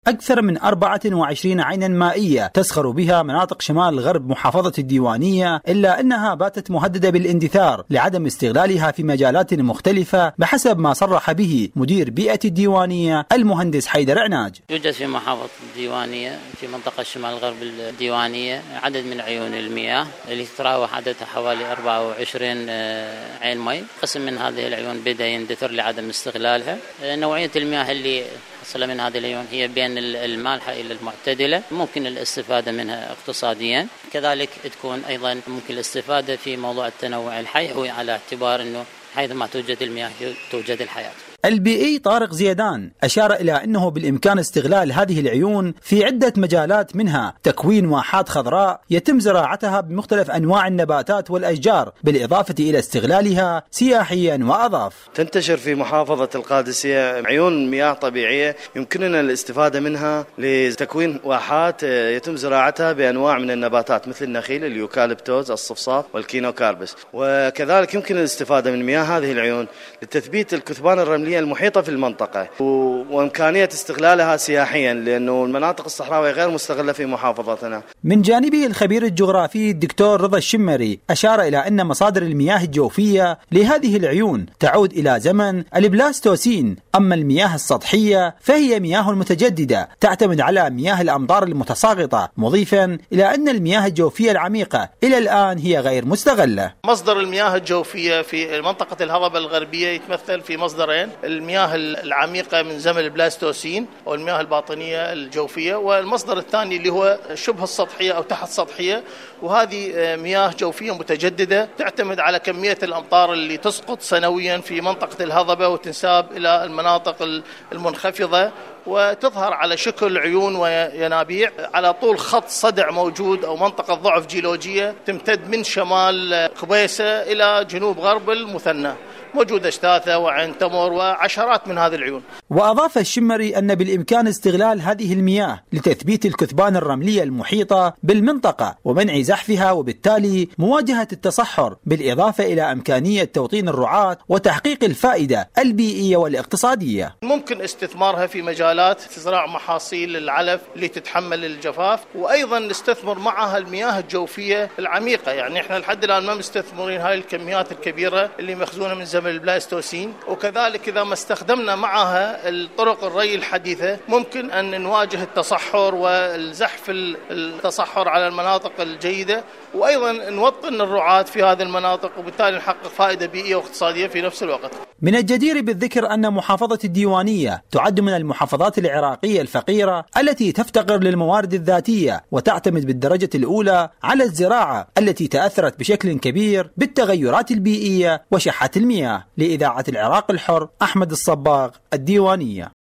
أكثر من 24 عينا مائية تسخر بها مناطق شمال غرب محافظة الديوانية، إلا أنها باتت مهددة بالاندثار لعدم استغلالها في مجالات مختلفة بحسب ما صرح به مدير بيئة الديوانية المهندس حيدر عناج. يوجد في محافظة الديوانية في منطقة شمال غرب الديوانية عدد من عيون المياه اللي تتراوح عددها حوالي 24 عين مي. قسم من هذه العيون بدأ يندثر لعدم استغلالها. نوعية المياه اللي حصل من هذه العيون هي بين المالحة إلى المعتدلة، ممكن الاستفادة منها اقتصاديا، كذلك تكون أيضا ممكن الاستفادة في موضوع التنوع الحيوي على اعتبار أنه حيثما توجد المياه توجد الحياة. البيئي طارق زيدان أشار إلى أنه بالإمكان استغلال هذه العيون في عدة مجالات، منها تكوين واحات خضراء يتم زراعتها بمختلف أنواع النباتات والأشجار، بالإضافة إلى استغلالها سياحيا. وأضاف: تنتشر في محافظة القادسية عيون مياه طبيعية يمكننا الاستفادة منها لتكوين واحات يتم زراعتها بأنواع من النباتات مثل النخيل، اليوكاليبتوز، الصفصاف والكينوكاربس، وكذلك يمكن الاستفادة من مياه هذه العيون لتثبيت الكثبان الرملية المحيطة في المنطقة وإمكانية استغلالها سياحيا، لأنه المناطق الصحراوية غير مستغلة في محافظتنا. من جانبه الخبير الجغرافي الدكتور رضا الشمري أشار إلى أن مصادر المياه الجوفية لهذه العيون تعود إلى زمن البلاستوسين، أما المياه السطحية فهي مياه متجددة تعتمد على مياه الأمطار المتساقطة، مضيفا إلى أن المياه الجوفية العميقة إلى الآن هي غير مستغلة. مصدر المياه الجوفية في منطقة الهضبة الغربية يتمثل في مصدرين: المياه العميقة من زمن البلاستوسين أو المياه الباطنية الجوفية، والمصدر الثاني اللي هو شبه السطحية أو تحت سطحية، وهذه مياه جوفية متجددة تعتمد على كمية الأمطار اللي تسقط سنويا في منطقة الهضبة وتنساب إلى المناطق المنخفضة، وتظهر على شكل عيون وينابيع على طول خط صدع موجود أو منطقة ضعف جيولوجية تمتد من شمال قبيسة إلى جنوب غرب المثنى. موجودة شتاثة وعين تمر وعشرات من هذه العيون. وأضاف الشمري أن بالإمكان استغلال هذه المياه لتثبيت الكثبان الرملية المحيطة بالمنطقة ومنع زحفها، وبالتالي مواجهة التصحر، بالإضافة إلى إمكانية توطين الرعاة وتحقيق الفائدة البيئية والاقتصادية. ممكن استثمارها في مجالات زراعة محاصيل العلف اللي تتحمل الجفاف، وأيضا نستثمر معها المياه الجوفية العميقة. يعني إحنا لحد الآن ما مستثمرين هاي الكميات الكبيرة اللي مخزونة من زمن البلاستوسين، وكذلك إذا ما استخدمنا معها الطرق الري الحديثة ممكن أن نواجه التصحر والزحف التصحر على المناطق الجيدة، وأيضا نوطن الرعاة في هذه المناطق، وبالتالي نحقق فائدة بيئية واقتصادية في نفس الوقت. من الجدير بالذكر أن محافظة الديوانية تعد من المحافظات العراقية الفقيرة التي تفتقر للموارد الذاتية وتعتمد بالدرجة الأولى على الزراعة التي تأثرت بشكل كبير بالتغيرات البيئية وشحة المياه. لإذاعة العراق الحر، أحمد الصباغ، الديوانية.